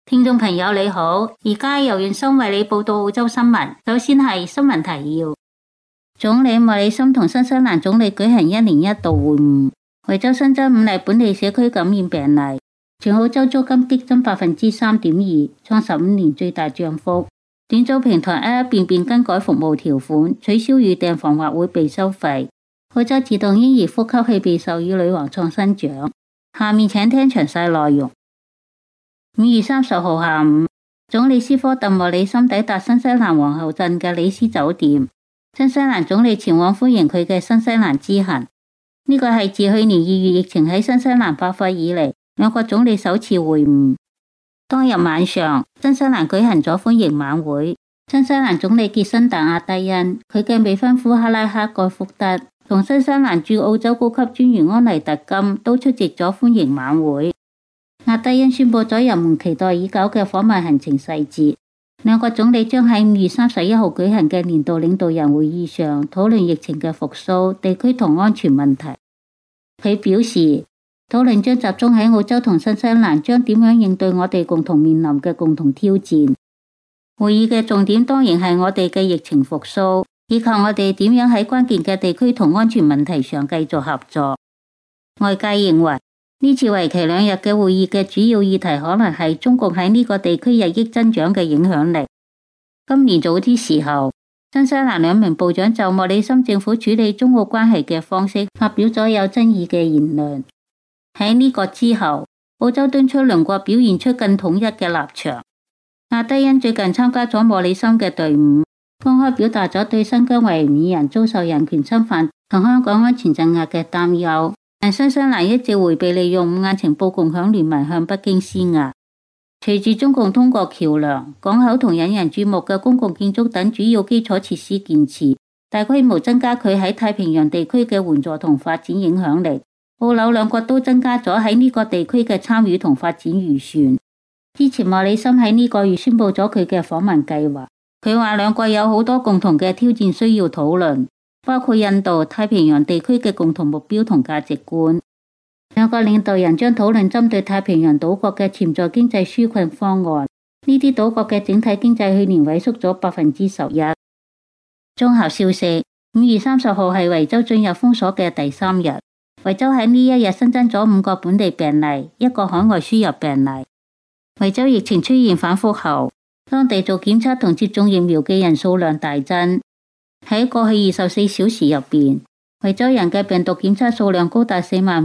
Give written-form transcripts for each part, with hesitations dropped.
聽眾朋友你好，而家由袁生為你報道澳洲新聞。首先係新聞提要：總理莫里森同新西蘭總理舉行1年1度會晤。維州新增5例本地社區感染病例。全澳洲租金激增3.2%，創15年最大漲幅。短租平台一遍遍更改服務條款，取消預訂房或會被收費。澳洲自動嬰兒呼吸器被授予女王創新獎。下面請聽詳細內容。5月30號下午，總理斯科特莫里森抵達新西蘭皇后鎮嘅里斯酒店。新西蘭總理前往歡迎佢嘅新西蘭之行。呢個係自去年2月疫情喺新西蘭爆發以嚟，兩國總理首次會晤。當日晚上，新西蘭舉行咗歡迎晚會。新西蘭總理傑辛達阿德恩、佢嘅未婚夫克拉克蓋福德同新西蘭駐澳洲高級專員安妮特金都出席咗歡迎晚會。阿德恩宣布咗人們期待已久嘅訪問行程細節。兩國總理將喺5月31號舉行嘅年度領導人會議上討論疫情嘅復甦、地區同安全問題。佢表示，討論將集中喺澳洲同新西蘭將點樣應對我哋共同面臨嘅共同挑戰。會議嘅重點當然係我哋嘅疫情復甦，以及我哋點樣喺關鍵嘅地區同安全問題上繼續合作。外界認為，呢次為期2日嘅會議嘅主要議題可能係中共喺呢個地區日益增長嘅影響力。今年早啲時候，新西蘭2名部長就莫里森政府處理中澳關係嘅方式發表咗有爭議嘅言論。喺呢個之後，澳洲敦促鄰國表現出更統一嘅立場。阿德恩最近參加咗莫里森嘅隊伍，公開表達咗對新疆維吾爾人遭受人權侵犯同香港安全鎮壓嘅擔憂。但新西蘭一直迴避利用5眼情報共享聯盟向北京施壓。隨住中共通過橋梁、港口同引人注目嘅公共建築等主要基礎設施建設，大規模增加佢喺太平洋地區嘅援助同發展影響力。澳紐兩國都增加咗喺呢個地區嘅參與同發展預算。之前莫里森喺呢個月宣布咗佢嘅訪問計劃。佢話兩國有好多共同嘅挑戰需要討論，包括印度太平洋地區嘅共同目標同價值觀。兩個領導人將討論針對太平洋島國嘅潛在經濟紓困方案。呢啲島國嘅整體經濟去年萎縮咗11%。綜合消息，5月30號係維州進入封鎖嘅第3日。維州喺呢一日新增咗5個本地病例，1個海外輸入病例。維州疫情出現反覆後，當地做檢測同接種疫苗嘅人數量大增。喺過去24小時入邊，維州人嘅病毒檢測數量高達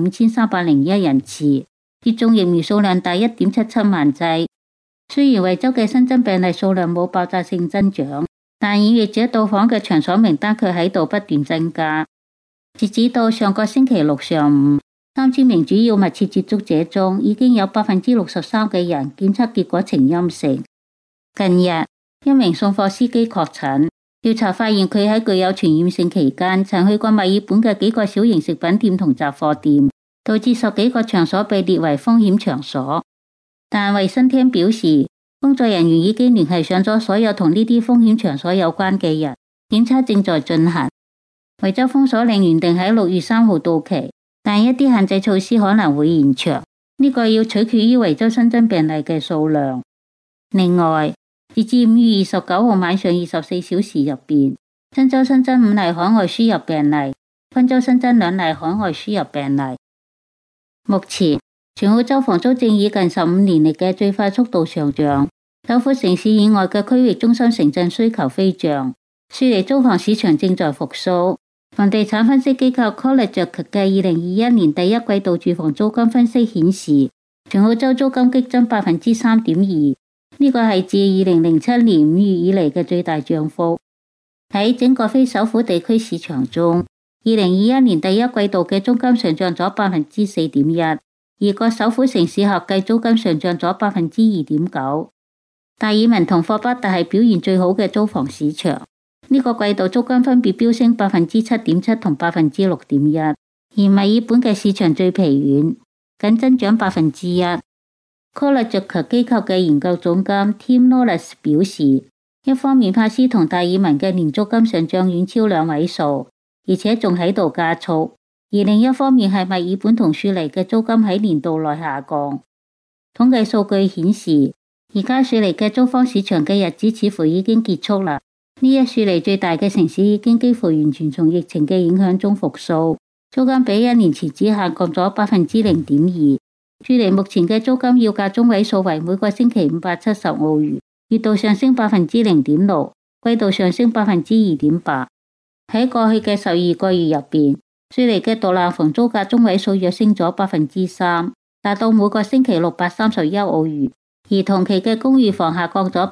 45,301人次，接種疫苗數量達1.77萬劑。雖然維州嘅新增病例數量冇爆炸性增長，但染疫者到訪嘅場所名單卻喺度不斷增加。截止到上個星期六上午，3000名主要密切接觸者中，已經有63%嘅人檢測結果呈陰性。近日，一名送貨司機確診，調查發現佢喺具有傳染性期間，曾去過墨爾本嘅幾個小型食品店同雜貨店，導致10幾個場所被列為風險場所。但衛生廳表示，工作人員已經聯繫上咗所有同呢啲風險場所有關嘅人，檢測正在進行。維州封鎖令原定喺6月3號到期，但一啲限制措施可能會延長，呢個要取決於維州新增病例嘅數量。另外，截至5月29號晚上24小時入邊，新州新增5例海外輸入病例，昆州新增2例海外輸入病例。目前，全澳洲房租正以近15年嚟嘅最快速度上漲，首府城市以外嘅區域中心城鎮需求飛漲，雪梨租房市場正在復甦。房地產分析機構 Colliers 嘅2021年第一季度住房租金分析顯示，全澳洲租金激增3.2%，呢個係自2007年5月以嚟嘅最大漲幅。喺整個非首府地區市場中，2021年第一季度嘅租金上漲咗4.1%，而各首府城市合計租金上漲咗2.9%。達爾文同霍巴特係表現最好嘅租房市場。呢個季度租金分別飆升7.7%同6.1%，而墨爾本嘅市場最疲軟，僅增長1%。Colliers 機構嘅研究總監 Tim Knowles 表示，一方面帕斯同達爾文嘅年租金上漲遠超2位數，而且仲喺度加速；而另一方面係墨爾本同雪梨嘅租金喺年度內下降。統計數據顯示， 而家雪梨嘅租房市場嘅日子似乎已經結束啦。呢一雪梨最大嘅城市已經幾乎完全從疫情嘅影響中復甦，租金比1年前只下降咗0.2%。雪梨目前嘅租金要價中位數為每個星期570澳元，月度上升0.6%，季度上升2.8%。喺過去嘅12個月入邊，雪梨嘅獨立房租價中位數躍升咗3%，達到每個星期631澳元，而同期嘅公寓房下降咗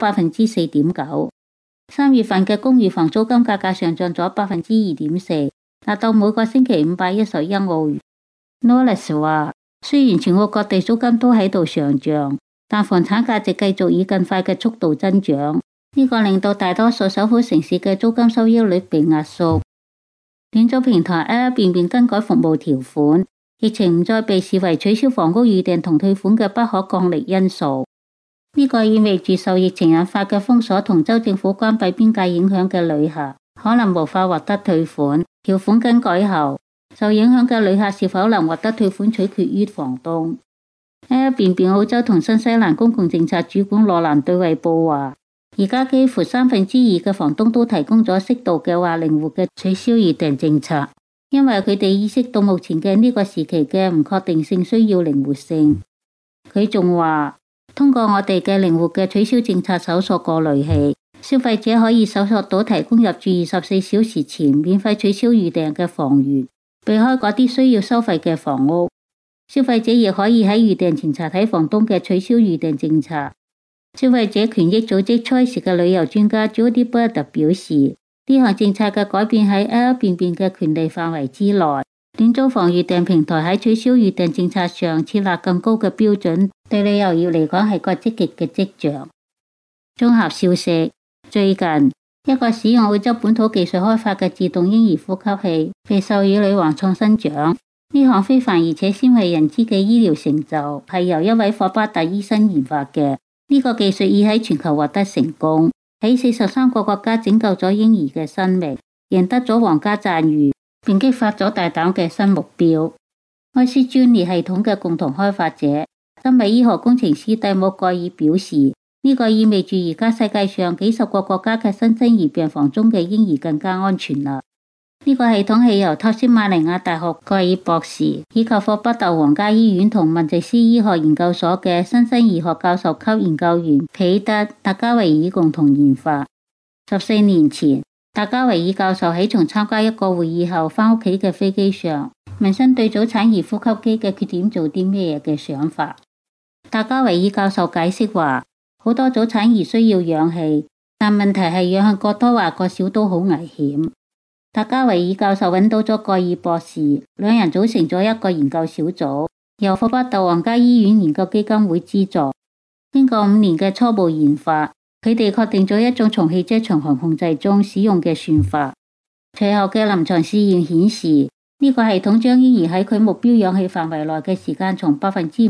4.9%。3月份嘅公寓房租金價格上漲咗2.4%，達到每個星期511澳元。Knowles 話，雖然全國各地租金都喺度上漲，但房產價值繼續以更快嘅速度增長，呢個令到大多數首府城市嘅租金收益率被壓縮。短租平台 Airbnb 更改服務條款，疫情唔再被視為取消房屋預訂同退款嘅不可抗力因素。呢個意味住受疫情引發嘅封鎖同州政府關閉邊界影響嘅旅客可能無法獲得退款。條款更改後，受影響嘅旅客是否能獲得退款取決於房東。Airbnb 澳洲同新西蘭公共政策主管羅蘭對衛報話，而家幾乎2/3嘅房東都提供咗適度嘅或靈活嘅取消預訂政策，因為佢哋意識到目前嘅呢個時期嘅唔確定性需要靈活性。佢仲話，通過我哋嘅靈活嘅取消政策搜索過濾器，消費者可以搜索到提供入住24小時前免費取消預訂嘅房源，避開嗰啲需要收費嘅房屋。消費者亦可以喺預訂前查睇房東嘅取消預訂政策。消費者權益組織 Choice 嘅旅遊專家 Jody Bird 表示，呢項政策嘅改變喺 Airbnb 嘅權利範圍之內。短租房預訂平台喺取消預訂政策上設立更高嘅標準，對旅遊業嚟講係個積極嘅跡象。綜合消息，最近一個使用澳洲本土技術開發嘅自動嬰兒呼吸器被授予女王創新獎。呢項非凡而且鮮為人知嘅醫療成就係由一位霍巴特醫生研發嘅。呢個技術已喺全球獲得成功，喺43個國家拯救咗嬰兒嘅生命，贏得咗皇家讚譽，並激發咗大膽嘅新目標。愛斯專利系統嘅共同開發者、生物醫學工程師蒂姆蓋爾表示，呢個意味住而家世界上幾十個國家嘅新生兒病房中嘅嬰兒更加安全啦。呢個系統係由塔斯馬尼亞大學蓋爾博士以及霍巴特皇家醫院同文濟斯醫學研究所嘅新生兒學教授級研究員彼得·達加維爾共同研發。14年前，達加維爾教授喺從參加一個會議後返屋企嘅飛機上，問身對早產兒呼吸機嘅缺點做啲咩嘢嘅想法。達加維爾教授解釋話，好多早產兒需要氧氣，但問題係氧氣過多或過少都好危險。達加維爾教授揾到咗蓋爾博士，兩人組成咗一個研究小組，由霍巴特皇家醫院研究基金會資助。經過5年嘅初步研發，佢哋確定咗一種從汽車巡航控制中使用嘅算法。隨後嘅臨床試驗顯示，呢個系統將嬰兒喺佢目標氧氣範圍內嘅時間從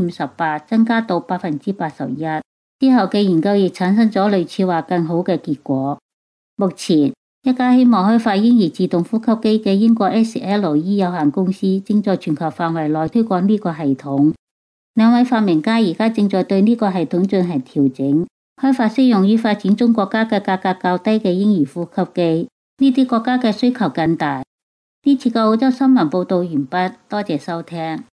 58%增加到81%。之後嘅研究亦產生咗類似或更好嘅結果。目前，一家希望開發嬰兒自動呼吸機嘅英國 SLE 有限公司正在全球範圍內推廣呢個系統。兩位發明家而家正在對呢個系統進行調整，開發適用於發展中國家嘅價格較低嘅嬰兒呼吸機。呢啲國家嘅需求更大。呢次嘅澳洲新聞報道完畢，多謝收聽。